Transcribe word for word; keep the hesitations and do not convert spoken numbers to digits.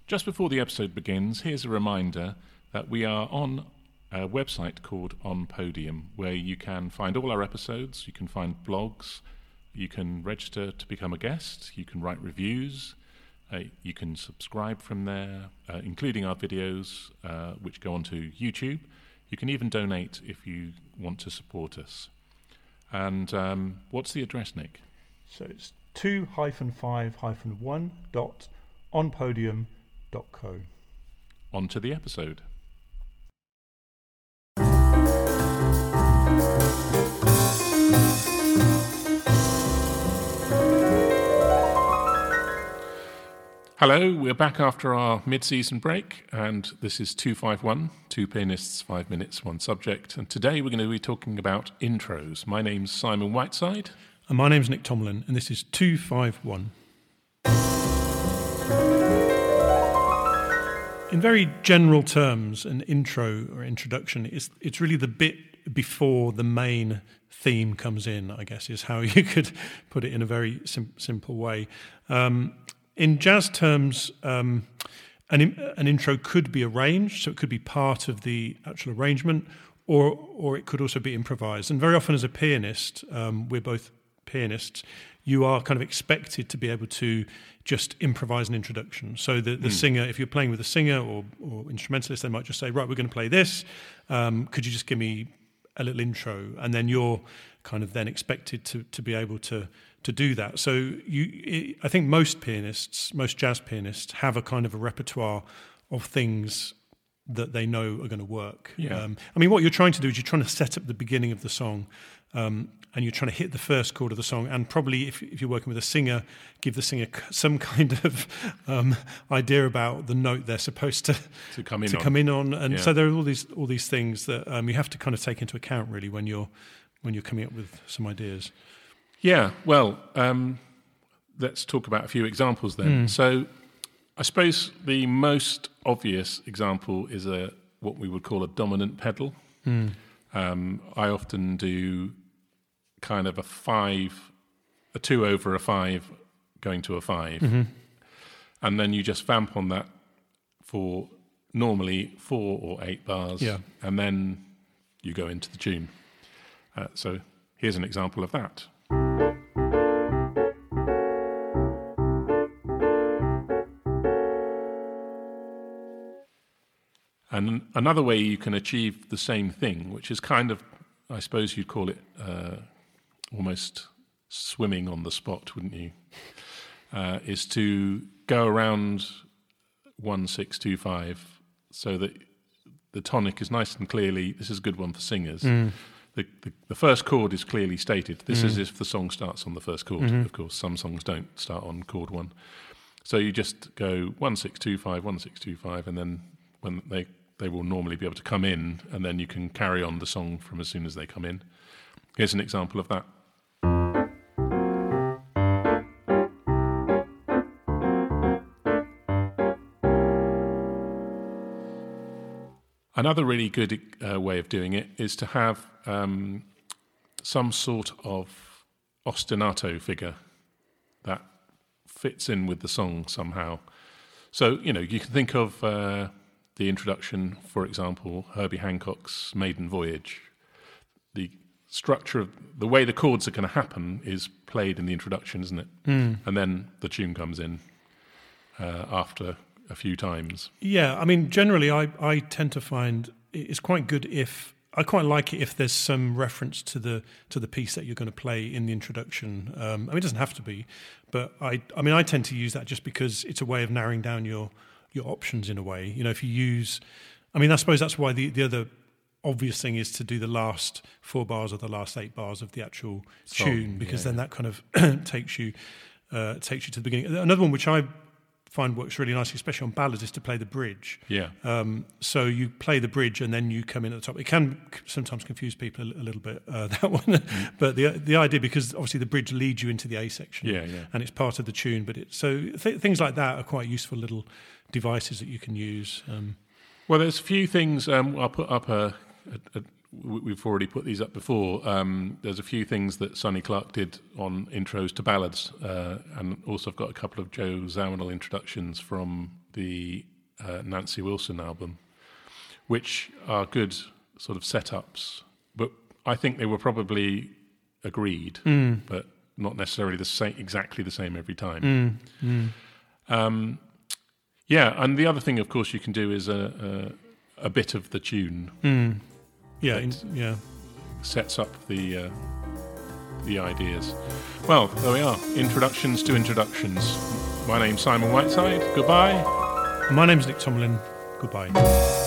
Just before the episode begins, here's a reminder that we are on a website called On Podium, where you can find all our episodes, you can find blogs, you can register to become a guest, you can write reviews, uh, you can subscribe from there, uh, including our videos, uh, which go onto YouTube. You can even donate if you want to support us. And um, what's the address, Nick? So it's two hyphen five hyphen one dot onpodium dot co. On to the episode. Hello, we're back after our mid-season break, and this is two five one, two pianists, five minutes, one subject. And today we're going to be talking about intros. My name's Simon Whiteside. And my name's Nick Tomlin, and this is two five one. In very general terms, an intro or introduction is it's really the bit before the main theme comes in, I guess, is how you could put it in a very sim- simple way. Um, in jazz terms, um, an, in, an intro could be arranged, so it could be part of the actual arrangement, or or it could also be improvised. And very often as a pianist, um, we're both pianists, you are kind of expected to be able to just improvise an introduction. So the, the mm. singer, if you're playing with a singer or, or instrumentalist, they might just say, right, we're going to play this. Um, could you just give me a little intro? And then you're kind of then expected to to be able to to do that. So you, it, I think most pianists, most jazz pianists have a kind of a repertoire of things that they know are going to work. Yeah. Um, I mean, what you're trying to do is you're trying to set up the beginning of the song, um, and you're trying to hit the first chord of the song, and probably if, if you're working with a singer, give the singer some kind of um, idea about the note they're supposed to to come in to on. come in on. And yeah. so there are all these all these things that um, you have to kind of take into account really when you're when you're coming up with some ideas. Yeah. Well, um, let's talk about a few examples then. Mm. So, I suppose the most obvious example is a what we would call a dominant pedal. Mm. Um, I often do kind of a five, a two over a five, going to a five, mm-hmm. and then you just vamp on that for normally four or eight bars, yeah. and then you go into the tune. Uh, so here's an example of that. And another way you can achieve the same thing, which is kind of, I suppose you'd call it uh, almost swimming on the spot, wouldn't you? Uh, is to go around one, six, two, five, so that the tonic is nice and clearly, this is a good one for singers. Mm. The, the, the first chord is clearly stated. This mm. is if the song starts on the first chord. Mm-hmm. Of course, some songs don't start on chord one. So you just go one, six, two, five, one, six, two, five, and then when they they will normally be able to come in, and then you can carry on the song from as soon as they come in. Here's an example of that. Another really good uh, way of doing it is to have um, some sort of ostinato figure that fits in with the song somehow. So, you know, you can think of uh, the introduction, for example, Herbie Hancock's Maiden Voyage. The structure of the way the chords are going to happen is played in the introduction, isn't it? Mm. And then the tune comes in uh, after a few times. Yeah, I mean, generally, I, I tend to find it's quite good if I quite like it if there's some reference to the to the piece that you're going to play in the introduction. Um, I mean, it doesn't have to be, but I I mean, I tend to use that just because it's a way of narrowing down your your options in a way. You know, if you use, I mean, I suppose that's why the, the other obvious thing is to do the last four bars or the last eight bars of the actual Song, tune, because yeah. then that kind of takes you uh, takes you to the beginning. Another one which I find works really nicely, especially on ballads, is to play the bridge. Yeah. Um, so you play the bridge and then you come in at the top. It can sometimes confuse people a, a little bit, uh, that one. Mm. But the the idea, because obviously the bridge leads you into the A section. Yeah, yeah. And it's part of the tune. But it, so th- things like that are quite useful little devices that you can use. Um, well, there's a few things. Um, I'll put up a, a, a w- we've already put these up before. Um, there's a few things that Sonny Clark did on intros to ballads, uh, and also I've got a couple of Joe Zawinul introductions from the uh, Nancy Wilson album, which are good sort of setups. But I think they were probably agreed, mm. but not necessarily the same, exactly the same every time. Mm. Mm. Um, yeah, and the other thing, of course, you can do is a, a, a bit of the tune. Mm. Yeah, in, yeah, sets up the uh, the ideas. Well, there we are. Introductions to introductions. My name's Simon Whiteside. Goodbye. My name's Nick Tomlin. Goodbye.